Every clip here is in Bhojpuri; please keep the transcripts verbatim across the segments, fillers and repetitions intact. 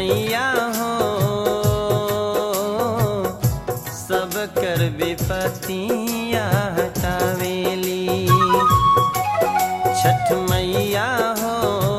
मैया हो सब कर विपत्तियाँ हटावेली। छठ मैया हो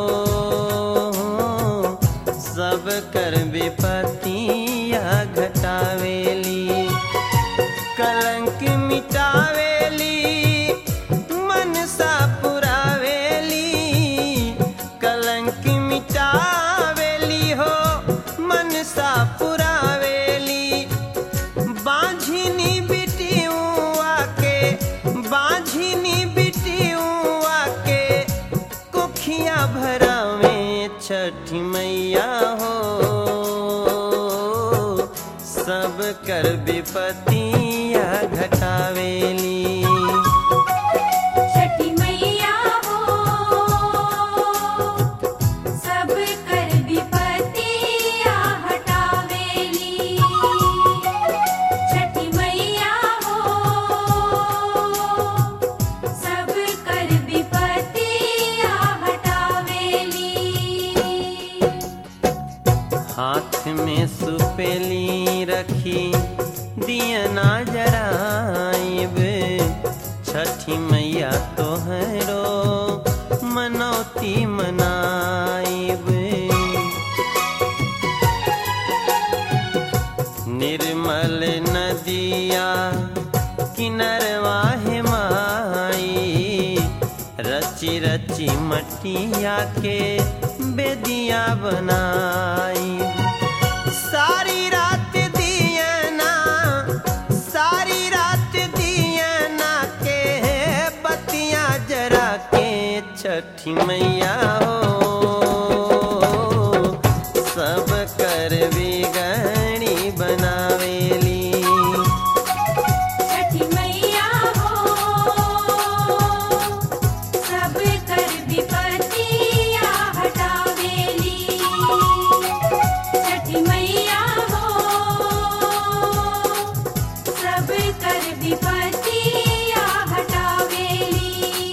सब कर विपत्तियाँ घटावेली। कलंक मिटावेली मनसा पुरावेली। कलंक मिटावेली हो मनसा पुरावेली। बांझिनी बिटियुआ के बांझिनी बिटियुआ के कुखिया भरावे छठ मैया हो सब कर विपत्तियाँ घटावेली। छठी मैया हो सब कर विपत्तियाँ हटावेली। छठी मैया हो सब कर विपत्तियाँ हटावेली। हाथ में सुपेली रखी दियना जराइब। छठी मैया तोहरो मनौती मनाइब। निर्मल नदिया किनरवा है माई। रची रची मटिया के बेदिया बनाई। सारी रात दियना सारी रात दियना के बत्तियाँ जरा के छठी मैया हो सब कर बिगड़ी बनावेली। छठी मैया हो सब कर विपत्तियाँ हटावेली। छठी मैया हो सब कर विपत्तियाँ हटावेली।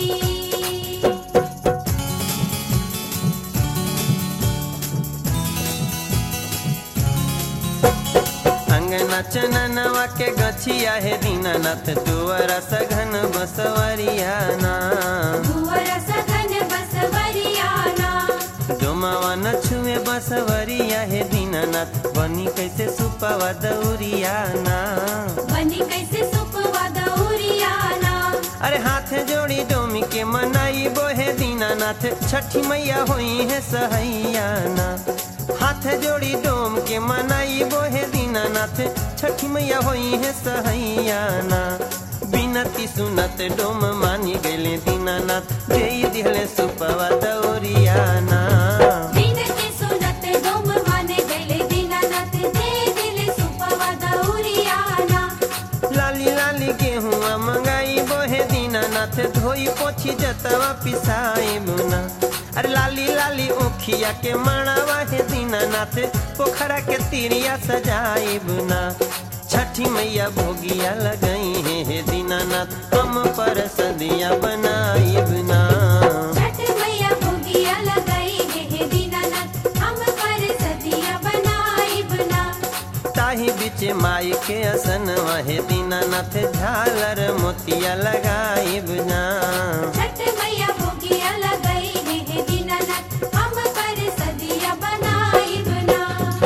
अंगना चननवा के गछिया है दीनानाथ दुआरा सघन बसवरियाना। दुआरा सघन बसवरियाना। डोमावा न छुए बसवरिया है दीनानाथ बनी कैसे सुपावा दौरियाना। बनी कैसे सुपवा दौरियाना। अरे हाथ जोड़ी डोमी के मनाई बोहे दीनानाथ छठी मैया होई है सहैयाना। हाथ जोड़ी डोम के मनाई बोहे दीनानाथ छठी मैया होई है सहैयाना। बिनती सुनत डोम मानी गले दीनानाथ दे दिहले सुपवा दौरियाना। बिनती सुनत डोम माने गले दीनानाथ दे दिले सुपवा दौरियाना। लाली लाली गेहुआ मंगाई बोहे दीनानाथ धोई पोछी जतवा पिसाई बुना। अरे लाली लाली ओखिया के मणावा है दीनानाथ पोखरा के तीरिया सजाई बुना। छठी मैया भोगिया लगई है हे दीनानाथ हम पर सदिया बनाई बुना। छठ मैया भोगिया लगाई है हे दीनानाथ हम पर सदिया बनाई बना। ताही बीच माई के असन वहे दीनानाथ झालर मोतिया लगाई बुना। छठ मैया भोगिया लगाई है हे दीनानाथ हम पर सदिया बनाई बना।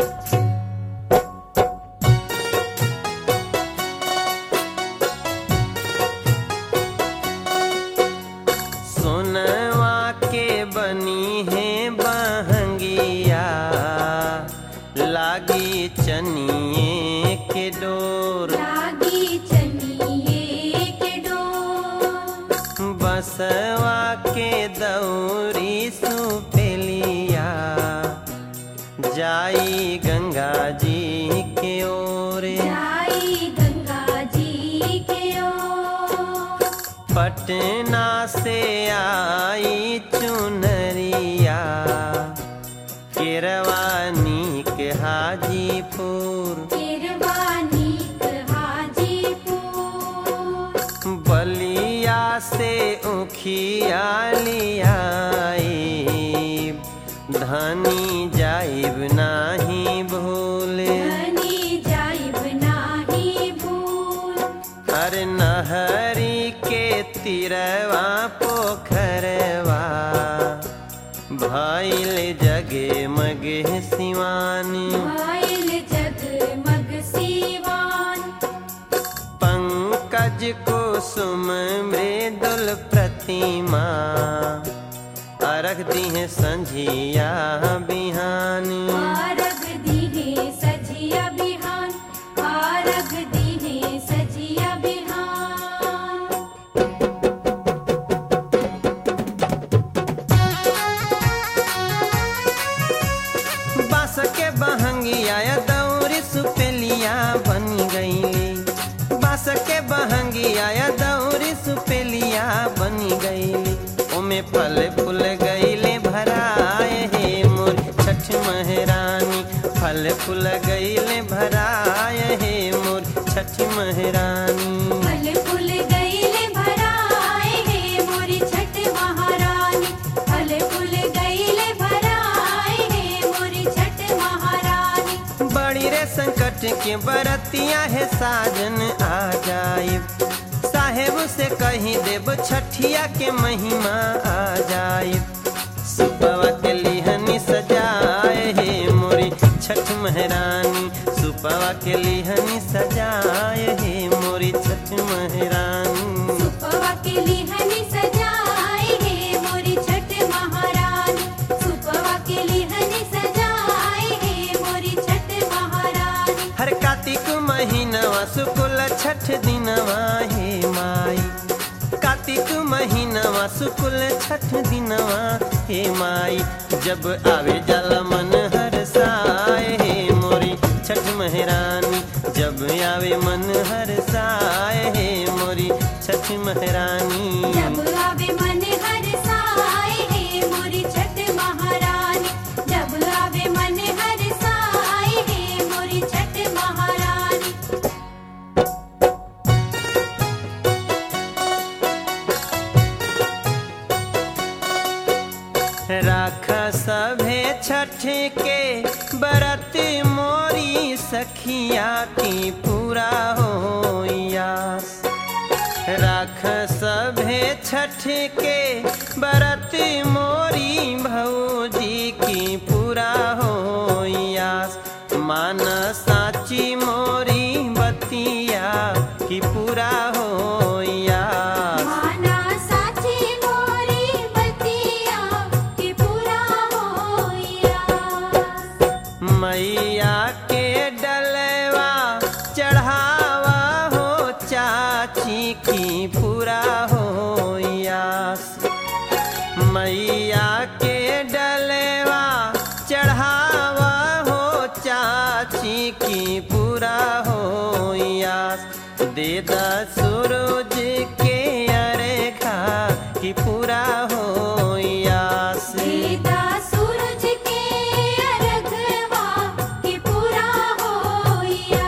सोनवा के बनी है बहंगिया लागी चनिए के डोर। लागी चनिए के डोर। बसवा के दौरी सुपेलिया जाई गंगा जी के ओर। जाई गंगा जी के ओर। पटना से आई चुनरिया केरवानी के हाजीपुर। केरवानी के हाजीपुर। बलिया से उखिया लियाई धनी जाइब नाही तीरवा पोखरवा भइल जगे मगे सिवान भइल जगमग सिवान पंकज कुसुम मृदुल प्रतिमा अर्घ दिहे संझिया बिहान आरग दीहे सजिया बिहान आरग दीहे सजिया बिहान बांस के बहंगिया दौरी सुपेलिया बन गईली बांस के बहंगिया दौरी सुपेलिया बन गईली ओमे फल फूल गईले भराए हे मोर छठ महरानी फल फूल गईले भराए हे मोर छठ महरानी फल फूल गईले भराए हे मोरी छठ महारानी फल फूल गईले भराए हे मोरी छठ महारानी बड़ी रे संकट के बरतिया है साजन आ जाए साहेब से कही देव छठिया के महिमा आ जाए सुपवा के लिहनी सजाए हे मोरी छठ महरानी सुपवा के लिहनी सजाए हे मोरी छठ महरानी सुपवा के लिहनी सजाए हे मोरी छठ महारानी सुपवा के लिहनी सजाए हे मोरी छठ महारानी हर कार्तिक महीनवा शुक्ल छठ दिनवा हे माई कार्तिक महीनवा शुक्ल छठ दिनवा हे माई जब आवे जल मन हरसाए हे मोरी छठ महरानी जब आवे मन हरसाए हे मोरी छठ महरानी जब आवे मन हरसाए हे मोरी छठ महारानी जब आवे मन हरसाए हे मोरी छठ महारानी राख सभे छठ के बरत मोरी सखिया की पूरा हो यास राख सभे छठ के बरत मोरी भौजी की पूरा हो यास मान साची मोरी बतिया की पूरा हो यास माना साची मोरी बतिया की पूरा होया मैया के डलवा चढ़ावा हो चाची की पूरा हो यास मैया के डलवा चढ़ावा हो चाची की पूरा हो यास दे दा सूरज के अरेखा की पूरा हो यास सीता सूरज के अर्घवा की पूरा होया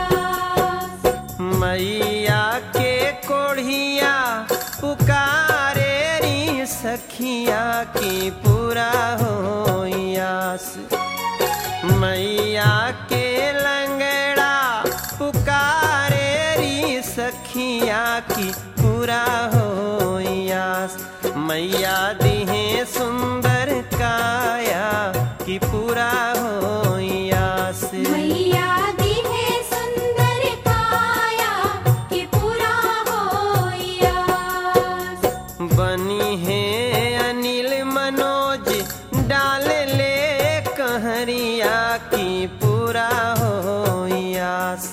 मैया के कोढ़िया पुकारे री सखिया की पूरा हो यास मैया के लंगड़ा पुकारे री सखिया की पूरा हो यास मैया दिहे सुंदर काया की पूरा हो यास मैया दिहे सुंदर काया की पूरा होया बनी है अनिल मनोज डाल ले कहरिया की पूरा हो यास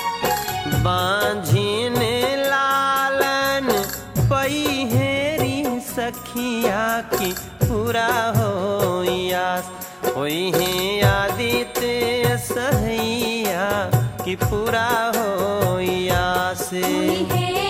बांझिन लालन पई हेरी सखिया की पूरा हो यास होई है आदित्य सहैया की पूरा हो यास हुई है